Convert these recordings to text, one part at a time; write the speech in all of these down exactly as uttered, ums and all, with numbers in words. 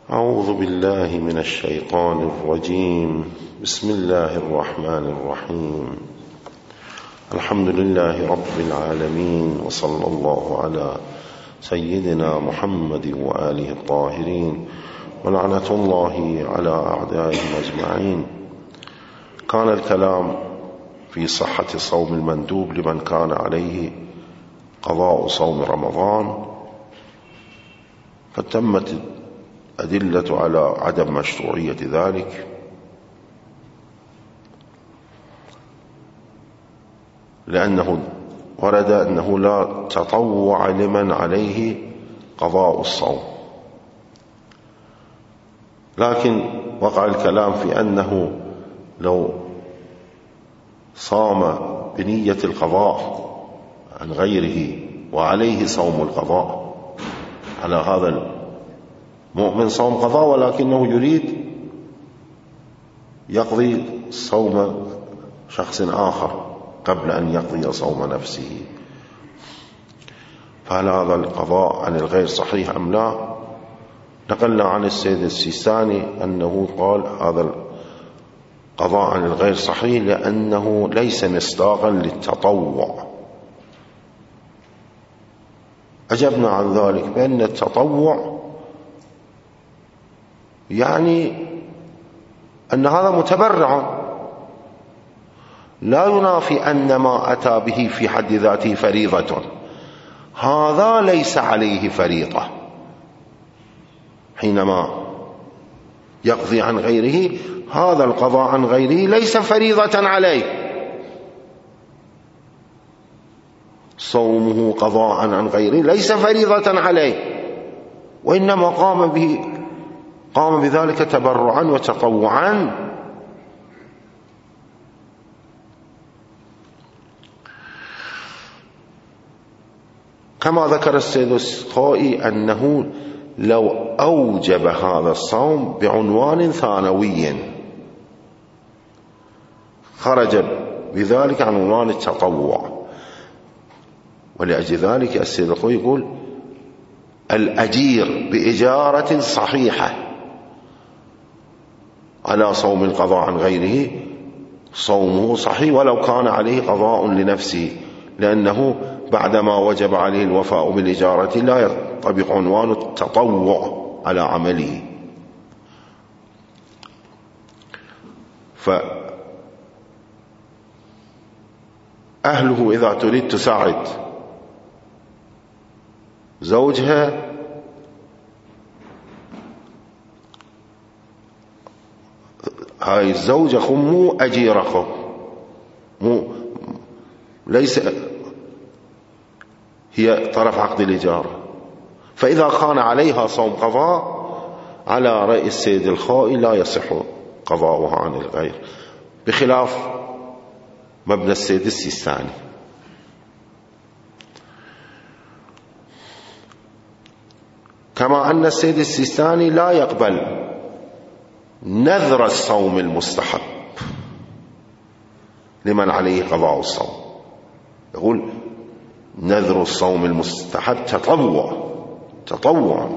أعوذ بالله من الشيطان الرجيم. بسم الله الرحمن الرحيم. الحمد لله رب العالمين، وصلى الله على سيدنا محمد وآله الطاهرين، ولعنة الله على أعدائهم أجمعين. كان الكلام في صحة صوم المندوب لمن كان عليه قضاء صوم رمضان، فتمت أدلة على عدم مشروعية ذلك، لأنه ورد أنه لا تطوع لمن عليه قضاء الصوم. لكن وقع الكلام في أنه لو صام بنية القضاء عن غيره وعليه صوم القضاء، على هذا المؤمن صوم قضاء ولكنه يريد يقضي صوم شخص آخر قبل أن يقضي صوم نفسه، فهل هذا القضاء عن الغير صحيح أم لا؟ نقلنا عن السيد السيستاني أنه قال هذا القضاء عن الغير صحيح لأنه ليس مصداقا للتطوع. أجبنا عن ذلك بأن التطوع يعني أن هذا متبرع، لا ينافي أن ما أتى به في حد ذاته فريضة، هذا ليس عليه فريضة حينما يقضي عن غيره. هذا القضاء عن غيره ليس فريضة عليه، صومه قضاء عن غيره ليس فريضة عليه، وإنما قام به قام بذلك تبرعا وتطوعا. كما ذكر السيد السخائي أنه لو أوجب هذا الصوم بعنوان ثانوي خرج بذلك عن عنوان التطوع، ولأجل ذلك السيد السخائي يقول الأجير بإجارة صحيحة على صوم القضاء عن غيره صومه صحيح ولو كان عليه قضاء لنفسه، لأنه بعدما وجب عليه الوفاء بالإجارة لا يطبق عنوان التطوع على عمله. فأهله إذا تريد تساعد زوجها هاي الزوجة خو مو أجيرة، خو مو ليس هي طرف عقد الإجارة، فإذا كان عليها صوم قضاء على رأي السيد الخائي لا يصح قضاؤها عن الغير، بخلاف مبنى السيد السيستاني. كما أن السيد السيستاني لا يقبل نذر الصوم المستحب لمن عليه قضاء الصوم، يقول نذر الصوم المستحب تطوع تطوع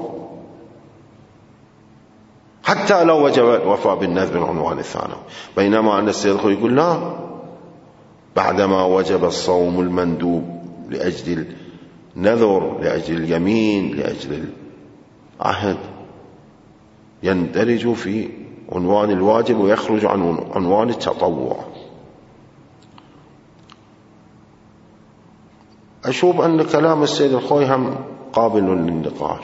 حتى لو وجب الوفاء بالنذر بالعنوان الثانوي، بينما أن السيد الخوي يقول لا، بعدما وجب الصوم المندوب لأجل النذر، لأجل اليمين، لأجل العهد، يندرج في عنوان الواجب ويخرج عن عنوان التطوع. أشوف أن كلام السيد الخوي هم قابل للنقاش.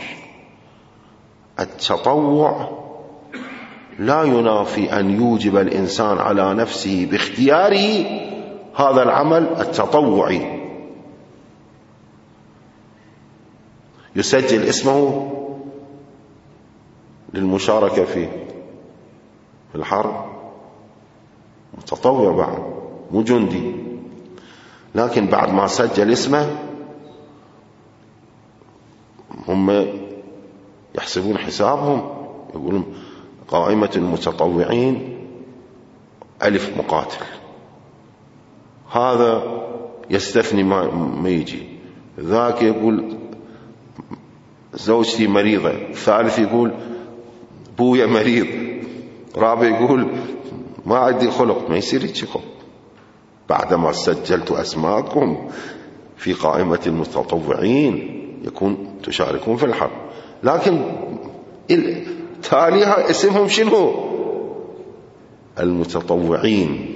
التطوع لا ينافي أن يوجب الإنسان على نفسه باختياره هذا العمل التطوعي، يسجل اسمه للمشاركة فيه في الحرب، متطوع بعد مو جندي، لكن بعد ما سجل اسمه هم يحسبون حسابهم، يقولون قائمة المتطوعين ألف مقاتل، هذا يستثني ما يجي، ذاك يقول زوجتي مريضة، الثالث يقول بويا مريض، رابع يقول ما عندي خلق، ما يصير يتشكم بعدما سجلت أسماءكم في قائمة المتطوعين يكون تشاركون في الحرب. لكن تاليها اسمهم شنو؟ المتطوعين.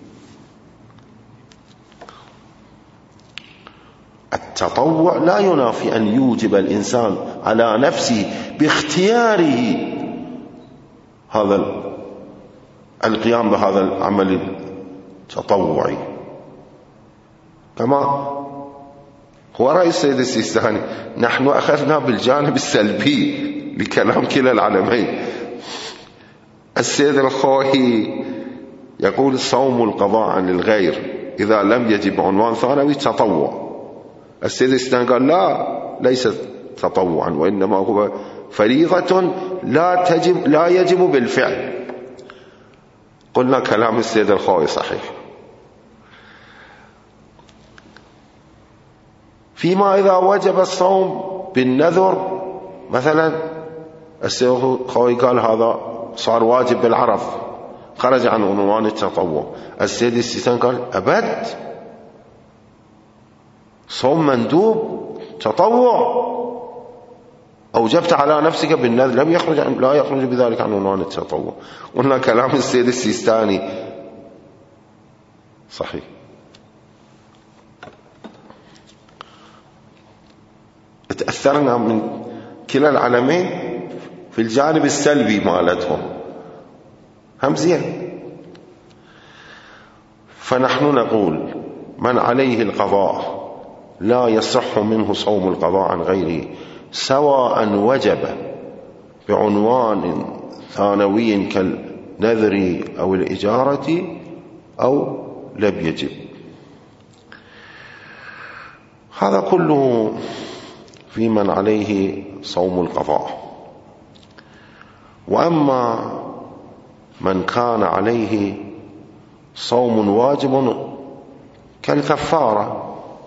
التطوع لا ينافي أن يوجب الإنسان على نفسه باختياره هذا القيام بهذا العمل التطوعي، كما هو رأي السيد السيستاني. نحن أخذنا بالجانب السلبي لكلام كلا العالمين. السيد الخوئي يقول الصوم القضاء عن الغير إذا لم يجب عنوان ثانوي تطوع. السيد السيستاني قال لا، ليس تطوعا، وإنما هو فريضة لا تجب لا يجب بالفعل. قلنا كلام السيد الخوئي صحيح. فيما إذا وجب الصوم بالنذر مثلا، السيد الخوئي قال هذا صار واجب بالعرف، خرج عن عنوان التطوع. السيد السيستاني قال أبد، صوم مندوب تطوع أوجبت على نفسك بالنذر لم يخرج عن لا يخرج بذلك عن عنوان التطوع. قلنا كلام السيد السيستاني صحيح. تأثرنا من كلا العالمين في الجانب السلبي مالتهم هم زين. فنحن نقول من عليه القضاء لا يصح منه صوم القضاء عن غيره، سواء وجب بعنوان ثانوي كالنذر أو الإجارة أو لم يجب. هذا كله في من عليه صوم القضاء. وأما من كان عليه صوم واجب كالكفارة،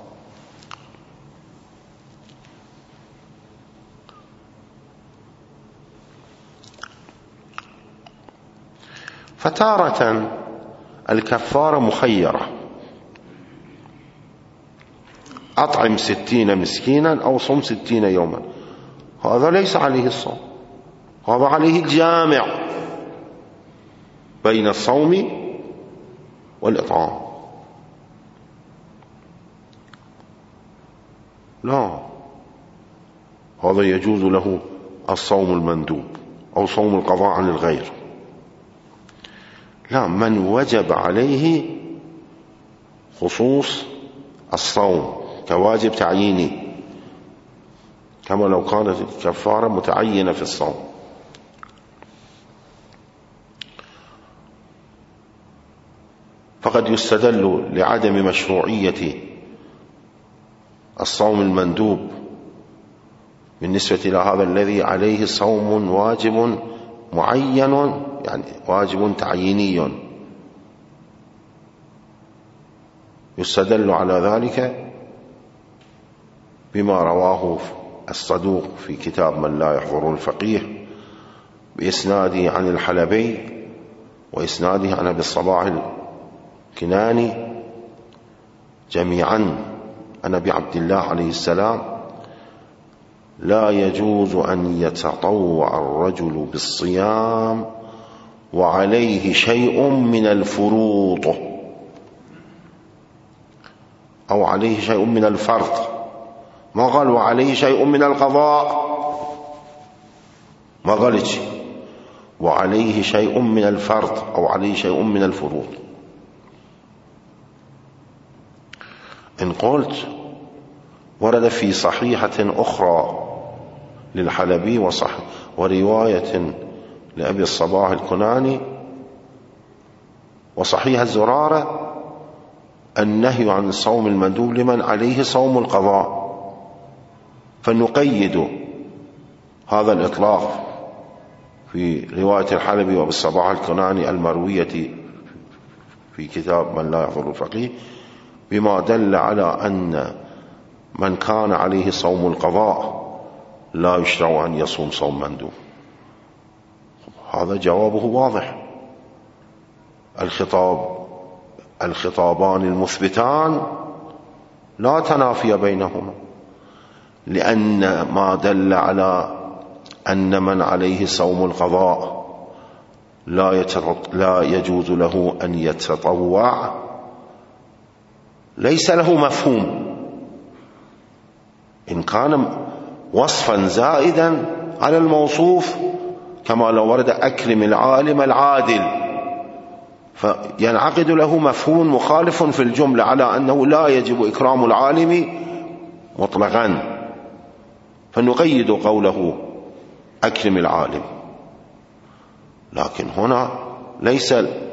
فتارة الكفارة مخيرة، أطعم ستين مسكينا أو صم ستين يوما، هذا ليس عليه الصوم، هذا عليه الجامع بين الصوم والإطعام. لا، هذا يجوز له الصوم المندوب أو صوم القضاء عن الغير. لا، من وجب عليه خصوص الصوم كواجب تعييني، كما لو كانت الكفارة متعينة في الصوم. فقد يستدل لعدم مشروعية الصوم المندوب بالنسبة إلى هذا الذي عليه صوم واجب معين، يعني واجب تعييني، يستدل على ذلك بما رواه الصدوق في كتاب من لا يحضر الفقيه بإسناده عن الحلبي وإسناده عن أبي الصباح الكناني جميعا عن أبي عبد الله عليه السلام: لا يجوز أن يتطوع الرجل بالصيام وعليه شيء من الفروض أو عليه شيء من الفرض، ما قال وعليه شيء من القضاء، ما قالش وعليه شيء من الفرض أو عليه شيء من الفروض. إن قلت ورد في صحيحة أخرى للحلبي وصح ورواية لأبي الصباح الكناني وصحيح الزرارة النهي عن الصوم المندوب لمن عليه صوم القضاء، فنقيد هذا الإطلاق في رواية الحلبي وأبي الصباح الكناني المروية في كتاب من لا يحضر الفقيه بما دل على أن من كان عليه صوم القضاء لا يشرع أن يصوم صوم مندوب. هذا جوابه واضح. الخطاب الخطابان المثبتان لا تنافي بينهما، لأن ما دل على أن من عليه صوم القضاء لا لا يجوز له أن يتطوع ليس له مفهوم. إن كان وصفا زائدا على الموصوف كما لو ورد أكرم العالم العادل، فينعقد له مفهوم مخالف في الجملة على أنه لا يجب إكرام العالم مطلقا، فنقيد قوله أكرم العالم. لكن هنا ليس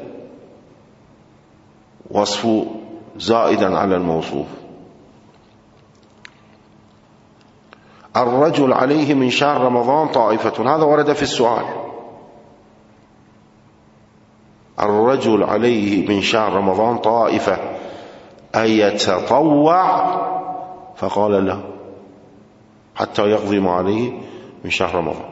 وصف زائدا على الموصوف. الرجل عليه من شهر رمضان طائفة، هذا ورد في السؤال. الرجل عليه من شهر رمضان طائفة أيتطوع؟ فقال لا، حتى يقضي ما عليه من شهر رمضان.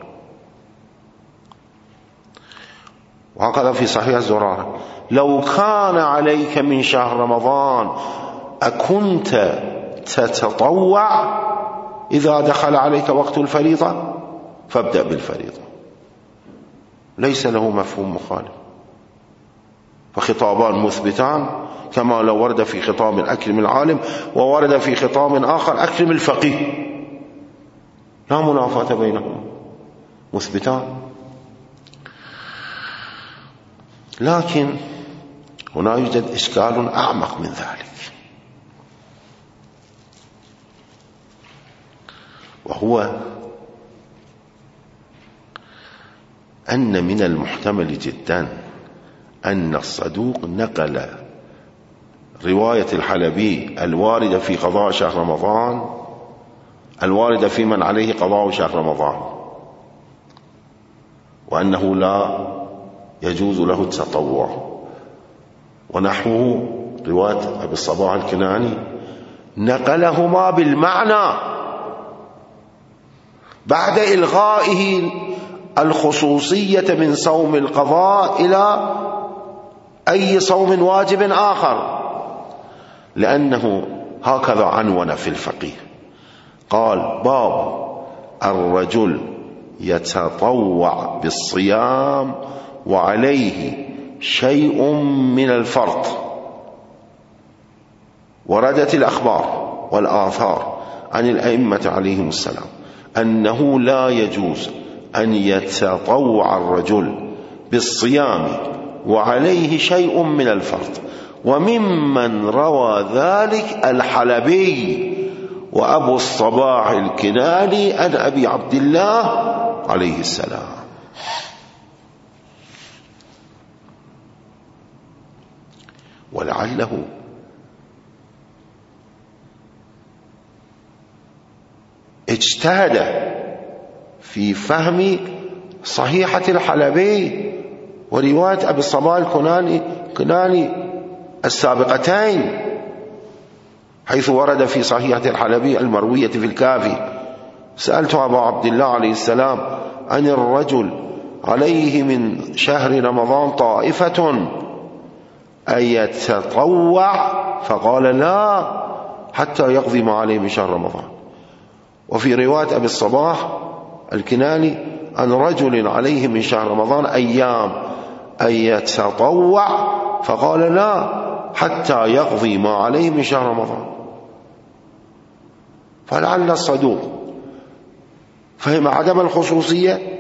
وهكذا في صحيح الزرارة: لو كان عليك من شهر رمضان أكنت تتطوع إذا دخل عليك وقت الفريضة فابدأ بالفريضة. ليس له مفهوم مخالف، فخطابان مثبتان كما لو ورد في خطاب أكرم العالم وورد في خطاب آخر أكرم الفقيه، لا منافاة بينهما، مثبتان. لكن هنا يوجد إشكال أعمق من ذلك، وهو أن من المحتمل جدا أن الصدوق نقل رواية الحلبي الواردة في قضاء شهر رمضان، الواردة في من عليه قضاء شهر رمضان، وأنه لا يجوز له التطوع، ونحوه رواية أبي الصباح الكناني نقلهما بالمعنى بعد إلغائه الخصوصية من صوم القضاء إلى أي صوم واجب آخر، لأنه هكذا عنون في الفقيه، قال: باب الرجل يتطوع بالصيام وعليه شيء من الفرض. وردت الأخبار والآثار عن الأئمة عليهم السلام أنه لا يجوز أن يتطوع الرجل بالصيام وعليه شيء من الفرض، وممن روى ذلك الحلبي وأبو الصباح الكناني عن أبي عبد الله عليه السلام. ولعله اجتهد في فهم صحيحة الحلبي ورواية أبي الصباح الكناني السابقتين، حيث ورد في صحيحة الحلبي المروية في الكافي: سألت أبا عبد الله عليه السلام عن الرجل عليه من شهر رمضان طائفة أيتطوع؟ فقال: لا، حتى يقضي ما عليه من شهر رمضان. وفي رواية أبي الصباح الكناني عن رجل عليه من شهر رمضان أيام أيتطوع؟ فقال: لا، حتى يقضي ما عليه من شهر رمضان. فلعل الصدوق فهم عدم الخصوصية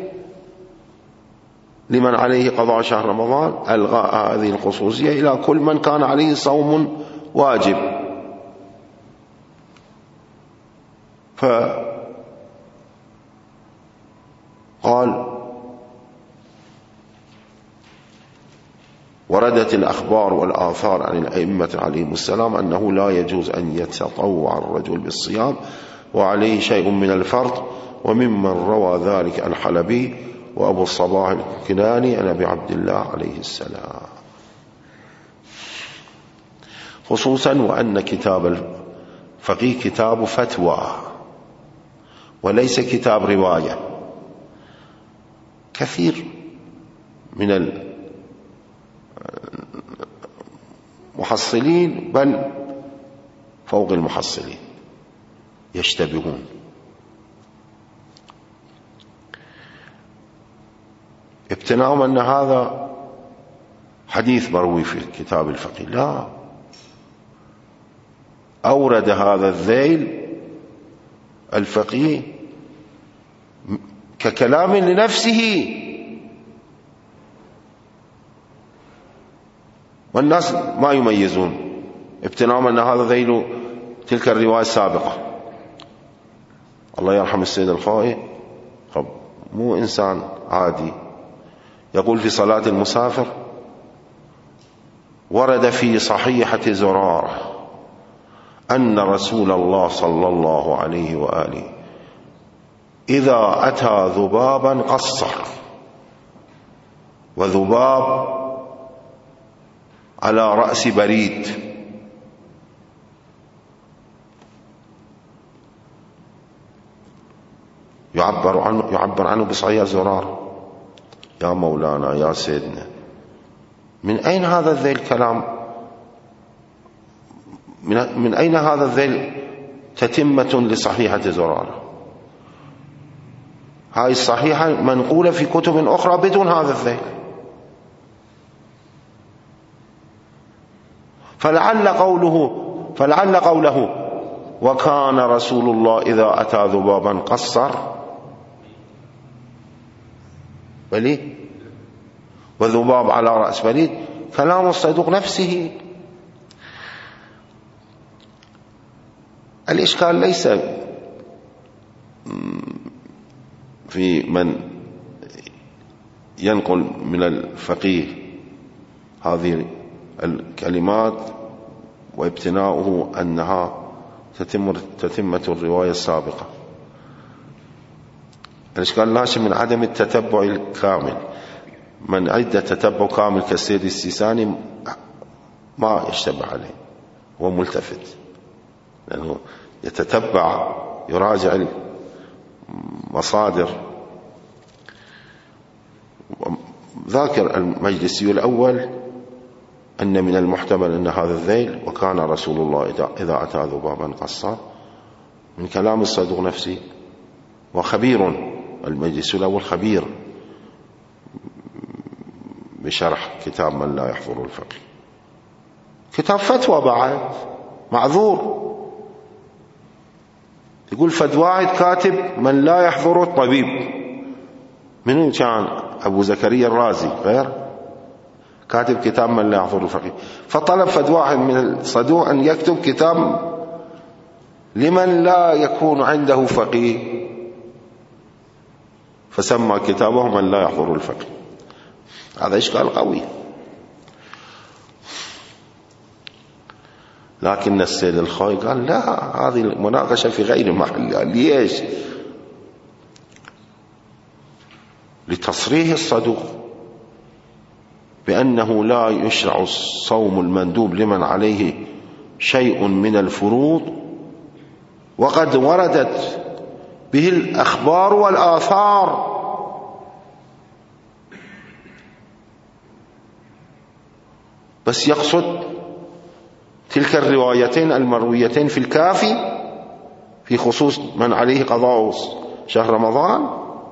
لمن عليه قضاء شهر رمضان، ألغاء هذه الخصوصية إلى كل من كان عليه صوم واجب. فقال: وردت الأخبار والآثار عن الأئمة عليهم السلام أنه لا يجوز أن يتطوع الرجل بالصيام وعليه شيء من الفرض، وممن روى ذلك الحلبي وأبو الصباح الكناني عن أبي عبد الله عليه السلام. خصوصا وأن كتاب الفقيه كتاب فتوى وليس كتاب رواية. كثير من المحصلين بل فوق المحصلين يشتبهون. ابتناهم أن هذا حديث مروي في كتاب الفقه، لا، أورد هذا الذيل الفقيه ككلام لنفسه، والناس ما يميزون. ابتناهم أن هذا ذيل تلك الرواية السابقة. الله يرحم السيد الخوئي، طب مو إنسان عادي، يقول في صلاة المسافر: ورد في صحيحة زرارة أن رسول الله صلى الله عليه وآله إذا أتى ذبابا قصر، وذباب على رأس بريد، يعبر عنه, يعبر عنه بصحيح زرار. يا مولانا يا سيدنا، من أين هذا الذيل كلام؟ من, من أين هذا الذيل تتمة لصحيحة زرارة؟ هاي الصحيحة منقولة في كتب أخرى بدون هذا الذيل. فلعل قوله فلعل قوله وكان رسول الله إذا أتى ذبابا قصر بلي وذباب على رأس بريد كلام الصدوق نفسه. الإشكال ليس في من ينقل من الفقيه هذه الكلمات وابتناؤه أنها تتم تتمة الرواية السابقة. الإشكال ناشئ من عدم التتبع الكامل. من عد تتبع كامل كالسيد السيساني ما يشتبه عليه، هو ملتفت، لأنه يتتبع يراجع المصادر. ذاكر المجلسي الأول أن من المحتمل أن هذا الذيل وكان رسول الله إذا أتى ذبابا قصر من كلام الصدوق نفسه، وخبير المجلس الأول خبير بشرح كتاب من لا يحضر الفقه، كتاب فتوى بعد معذور، يقول فد واحد كاتب من لا يحضر الطبيب. منو كان؟ أبو زكريا الرازي، غير كاتب كتاب من لا يحضر الفقه. فطلب فد واحد من الصدوق أن يكتب كتاب لمن لا يكون عنده فقيه، فسمى كتابه من لا يحضر الفقه. هذا إشكال قوي. لكن السيد الخوئي قال لا، هذه المناقشة في غير محلها. ليش؟ لتصريح الصدوق بأنه لا يشرع الصوم المندوب لمن عليه شيء من الفروض، وقد وردت به الأخبار والآثار. بس يقصد تلك الروايتين المرويتين في الكافي في خصوص من عليه قضاء شهر رمضان.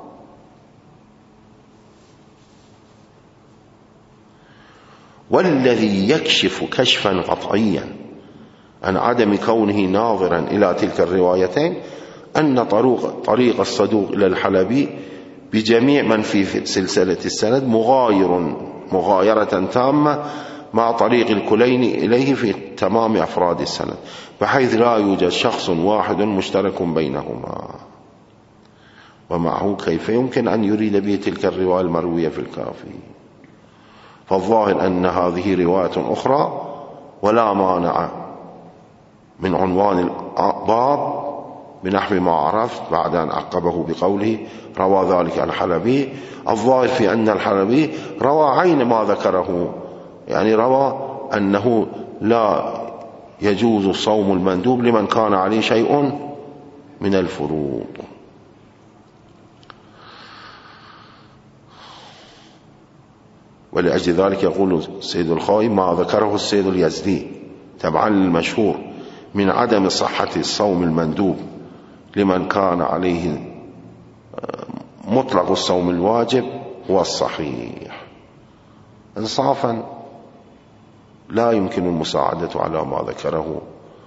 والذي يكشف كشفا قطعيا عن عدم كونه ناظرا إلى تلك الروايتين أن طريق, طريق الصدوق إلى الحلبي بجميع من في سلسلة السند مغاير مغايرة تامة مع طريق الكليني إليه في تمام أفراد السند، بحيث لا يوجد شخص واحد مشترك بينهما. ومعه كيف يمكن أن يريد به تلك الرواية المروية في الكافي؟ فالظاهر أن هذه رواية أخرى، ولا مانع من عنوان الباب بنحو ما عرفت بعد أن عقبه بقوله روى ذلك الحلبي. الظاهر في أن الحلبي روى عين ما ذكره، يعني روى أنه لا يجوز صوم المندوب لمن كان عليه شيء من الفروض. ولأجل ذلك يقول السيد الخوئي ما ذكره السيد اليزدي تبعا للمشهور من عدم صحة الصوم المندوب لمن كان عليه مطلق الصوم الواجب هو الصحيح. انصافا لا يمكن المساعدة على ما ذكره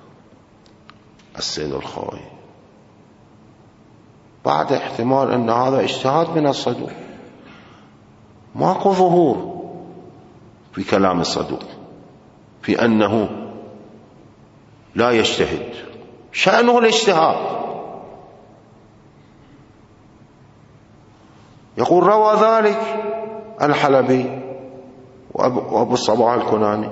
السيد الخوئي بعد احتمال أن هذا اجتهاد من الصدوق. ماكو ظهور في كلام الصدوق في أنه لا يجتهد، شأنه الاجتهاد. يقول روى ذلك الحلبي وأبو الصباح الكناني.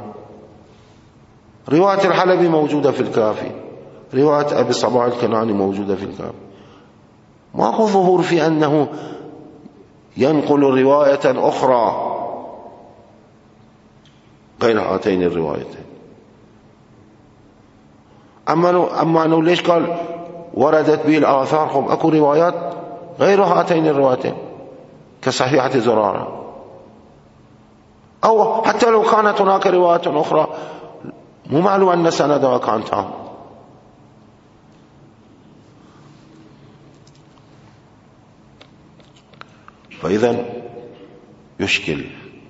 رواية الحلبي موجودة في الكافي، رواية أبي الصباح الكناني موجودة في الكافي. ماكو ظهور في أنه ينقل رواية أخرى غير هاتين الروايتين. أما أما أنه ليش قال وردت به الآثار؟ هم أكو روايات غير هاتين الروايتين كصحيحة زرارة، أو حتى لو كانت هناك رواية أخرى مو معلوم أن سندها كان تام. فإذا يشكل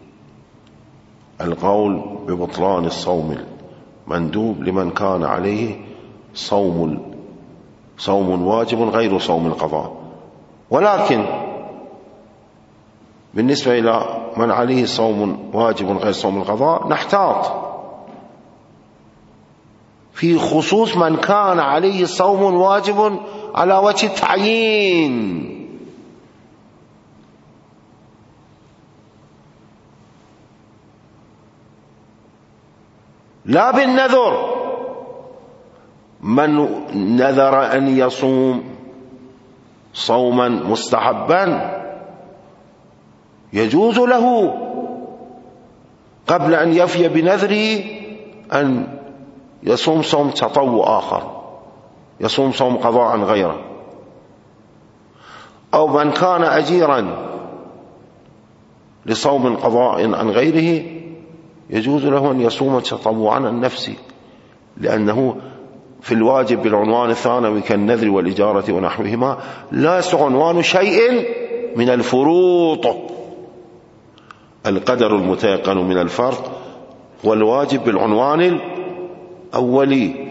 القول ببطلان الصوم المندوب لمن كان عليه صوم صوم واجب غير صوم القضاء. ولكن بالنسبة إلى من عليه صوم واجب غير صوم القضاء نحتاط في خصوص من كان عليه صوم واجب على وجه التعيين، لا بالنذر. من نذر أن يصوم صوما مستحبا يجوز له قبل أن يفي بنذره أن يصوم صوم تطوع آخر، يصوم صوم قضاء غيره. أو من كان أجيرا لصوم قضاء عن غيره يجوز له أن يصوم تطوعا عن نفسه، لأنه في الواجب بالعنوان الثانوي كالنذر والإجارة ونحوهما لا عنوان شيء من الفروض. القدر المتيقن من الفرض والواجب بالعنوان الأولي،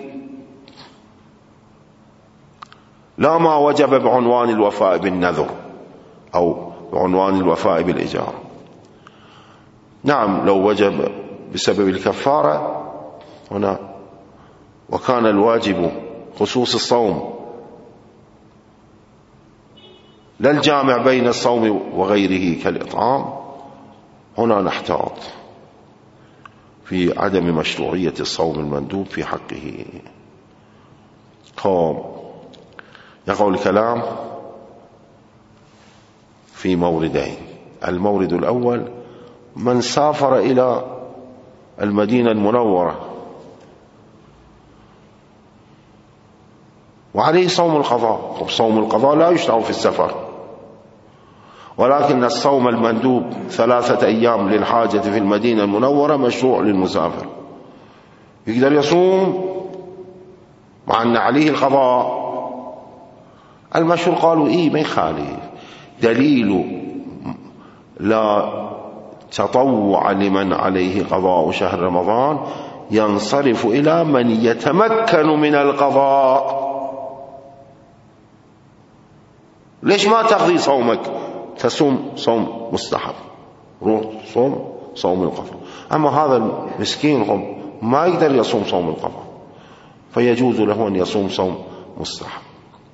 لا ما وجب بعنوان الوفاء بالنذر أو بعنوان الوفاء بالإجارة. نعم لو وجب بسبب الكفارة هنا وكان الواجب خصوص الصوم لا الجامع بين الصوم وغيره كالإطعام، هنا نحتاط في عدم مشروعية الصوم المندوب في حقه. قام يقول الكلام في موردين. المورد الأول من سافر إلى المدينة المنورة وعليه صوم القضاء. صوم القضاء لا يشرع في السفر، ولكن الصوم المندوب ثلاثة أيام للحاجة في المدينة المنورة مشروع للمسافر، يقدر يصوم مع أن عليه القضاء. المشهور قالوا إيه ما يخالف، دليل لا تطوع لمن عليه قضاء شهر رمضان ينصرف إلى من يتمكن من القضاء. ليش ما تقضي صومك تصوم صوم مستحب، روح صوم صوم القضاء. أما هذا المسكين هم ما يقدر يصوم صوم القضاء فيجوز له أن يصوم صوم مستحب.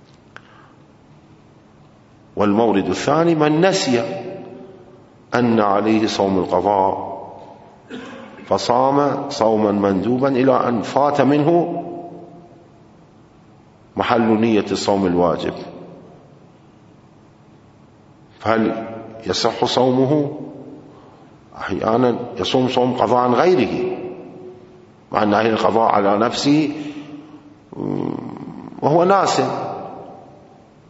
والمورد الثاني من نسي أن عليه صوم القضاء فصام صوما مندوبا إلى أن فات منه محل نية الصوم الواجب، فهل يصح صومه؟ أحيانا يصوم صوم قضاء عن غيره مع أن عليه القضاء على نفسه وهو ناس،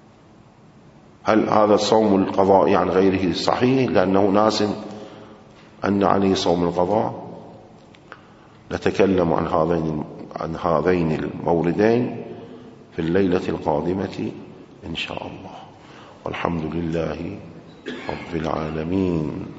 هل هذا الصوم القضائي عن غيره صحيح لأنه ناس أن عليه صوم القضاء نتكلم عن هذين عن هذين الموردين في الليلة القادمة إن شاء الله. والحمد لله رب العالمين.